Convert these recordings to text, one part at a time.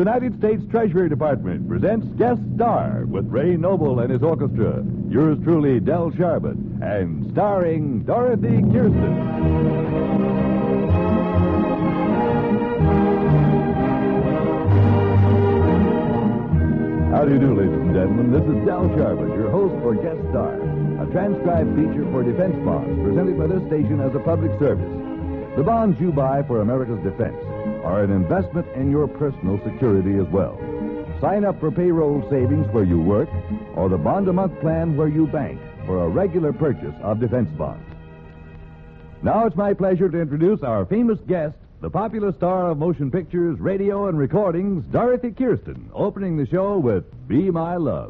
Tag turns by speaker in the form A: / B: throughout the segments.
A: United States Treasury Department presents Guest Star with Ray Noble and his orchestra. Yours truly, Del Sharbutt, and starring Dorothy Kirsten. How do you do, ladies and gentlemen? This is Del Sharbutt, your host for Guest Star, a transcribed feature for defense bonds presented by this station as a public service. The bonds you buy for America's defense are an investment in your personal security as well. Sign up for payroll savings where you work or the bond-a-month plan where you bank for a regular purchase of defense bonds. Now it's my pleasure to introduce our famous guest, the popular star of motion pictures, radio, and recordings, Dorothy Kirsten, opening the show with Be My Love.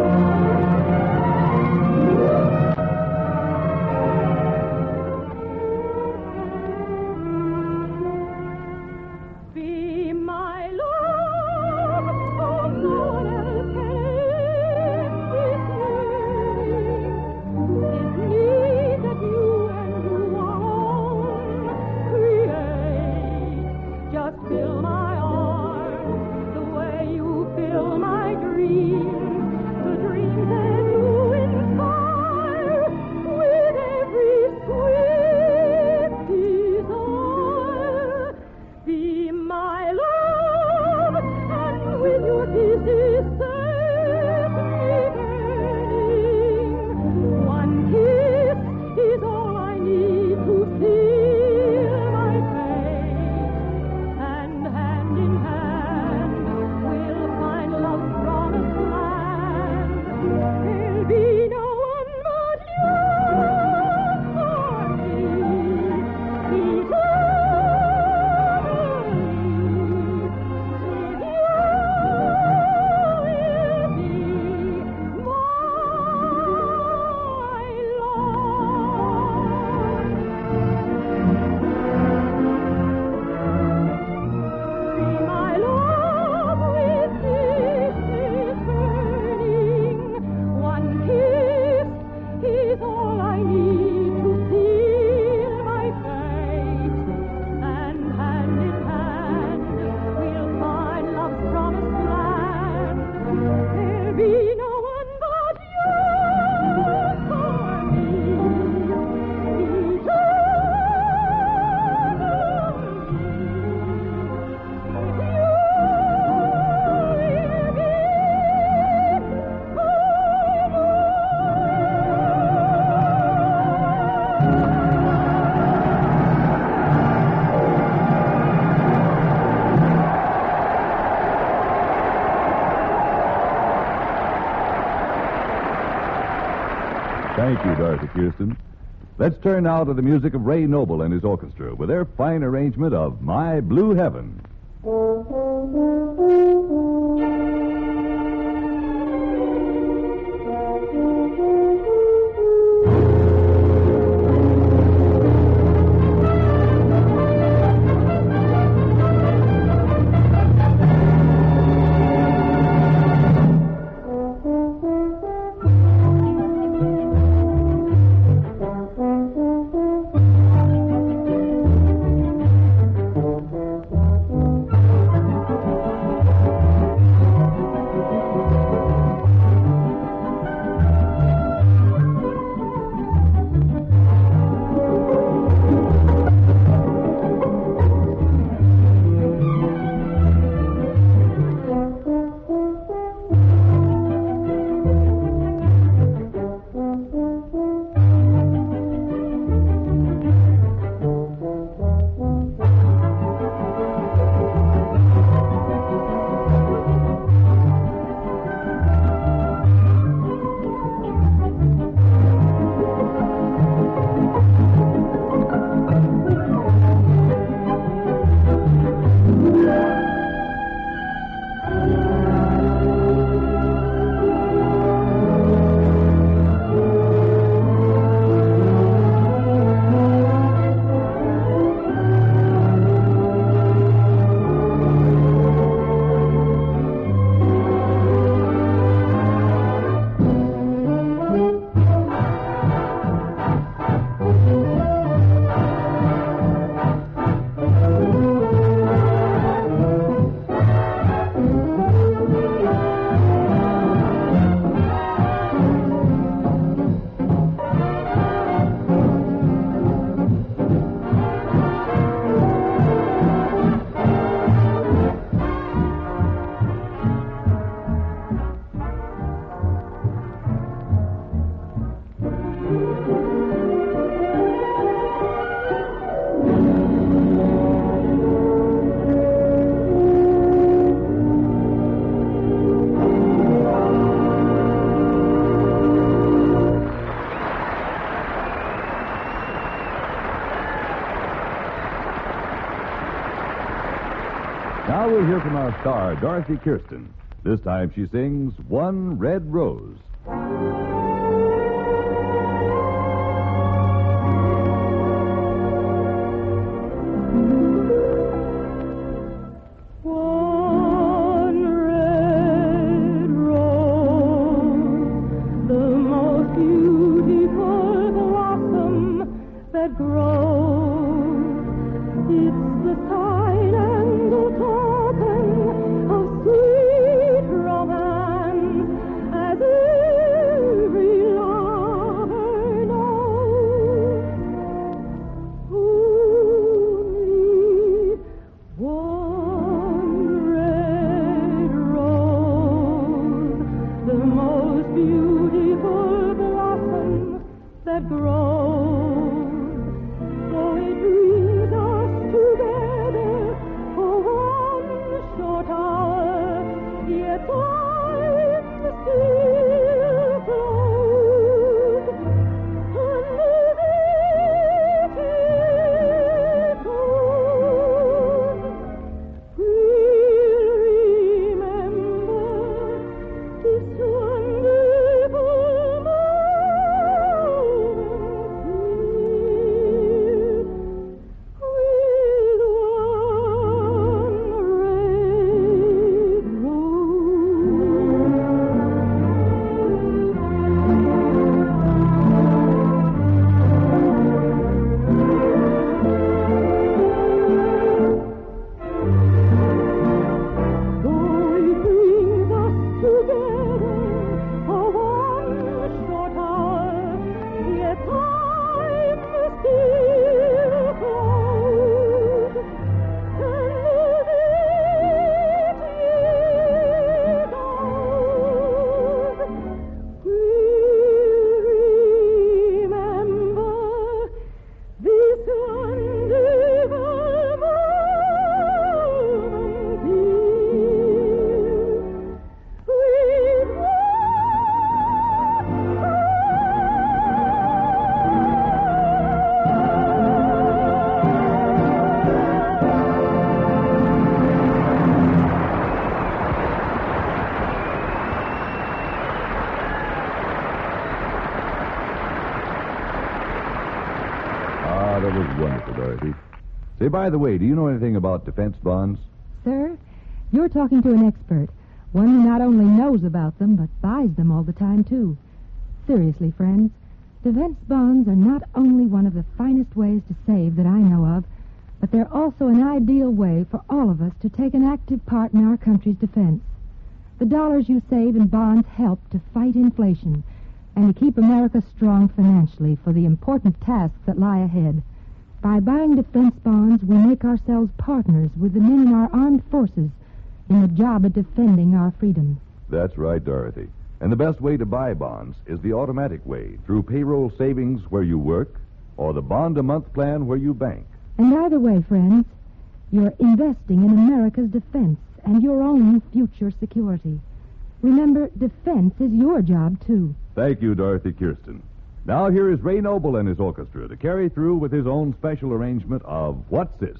A: Thank you, Dorothy Kirsten. Let's turn now to the music of Ray Noble and his orchestra with their fine arrangement of My Blue Heaven. Now we'll hear from our star, Dorothy Kirsten. This time she sings One Red Rose. That was wonderful, Dorothy. Say, by the way, do you know anything about defense bonds?
B: Sir, you're talking to an expert. One who not only knows about them, but buys them all the time, too. Seriously, friends, defense bonds are not only one of the finest ways to save that I know of, but they're also an ideal way for all of us to take an active part in our country's defense. The dollars you save in bonds help to fight inflation and to keep America strong financially for the important tasks that lie ahead. By buying defense bonds, we make ourselves partners with the men in our armed forces in the job of defending our freedom.
A: That's right, Dorothy. And the best way to buy bonds is the automatic way, through payroll savings where you work or the bond-a-month plan where you bank.
B: And either way, friends, you're investing in America's defense and your own future security. Remember, defense is your job, too.
A: Thank you, Dorothy Kirsten. Now here is Ray Noble and his orchestra to carry through with his own special arrangement of What's This?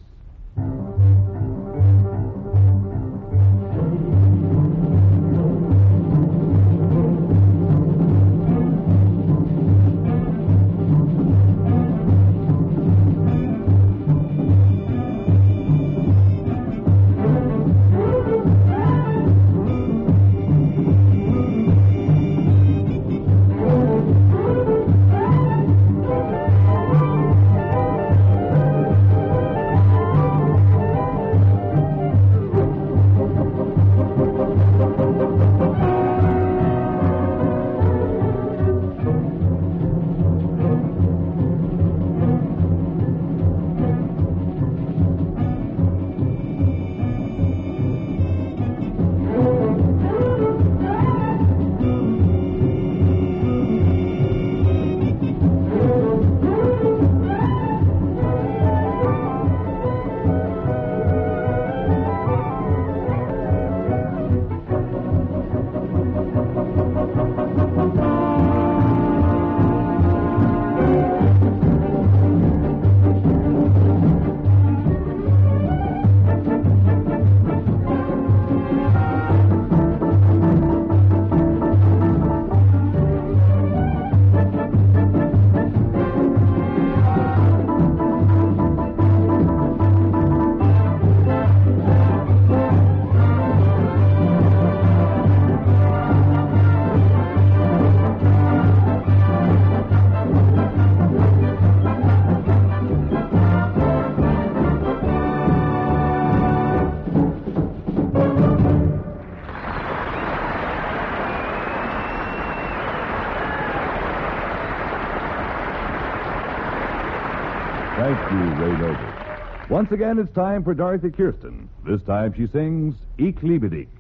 A: Thank you, Ray Noble. Once again, it's time for Dorothy Kirsten. This time she sings Ich liebe dich.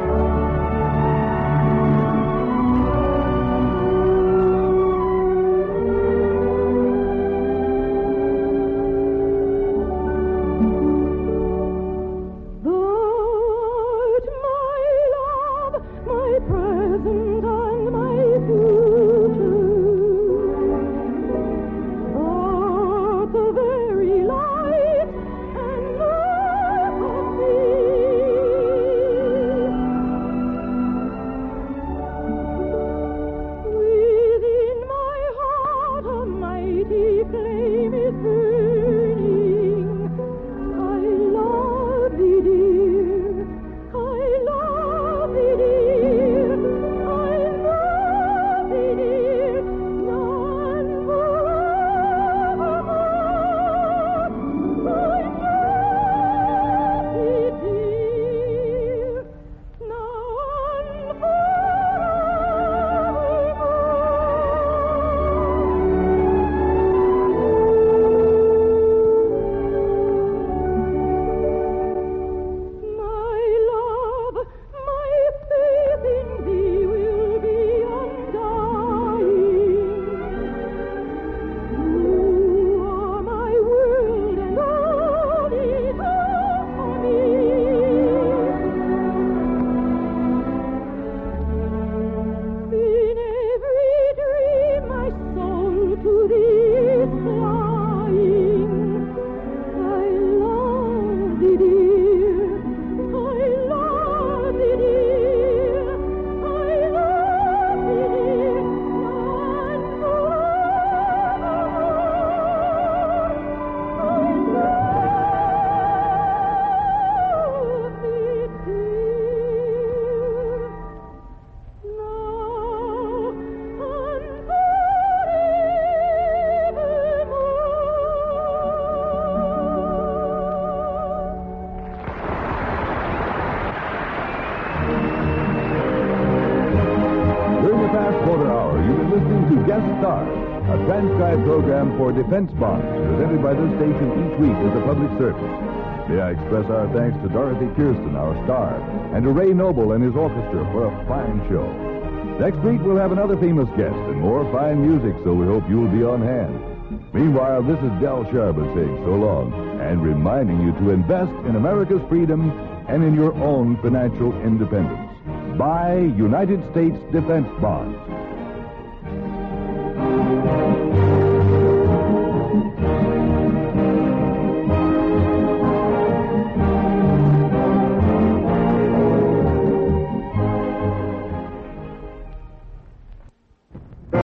A: Guest Star, a transcribed program for defense bonds presented by this station each week as a public service. May I express our thanks to Dorothy Kirsten, our star, and to Ray Noble and his orchestra for a fine show. Next week, we'll have another famous guest and more fine music, so we hope you'll be on hand. Meanwhile, this is Del Sharbutt saying so long and reminding you to invest in America's freedom and in your own financial independence. Buy United States defense bonds.